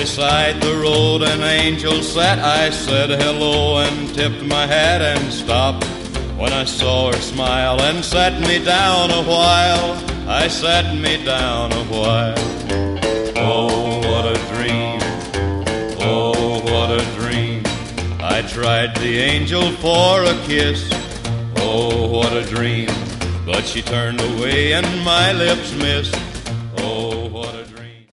beside the road an angel sat. I said hello and tipped my hat and stopped when I saw her smile and sat me down a while. I sat me down a while. Oh, what a dream. Oh, what a dream. I tried the angel for a kiss. Oh, what a dream. But she turned away and my lips missed.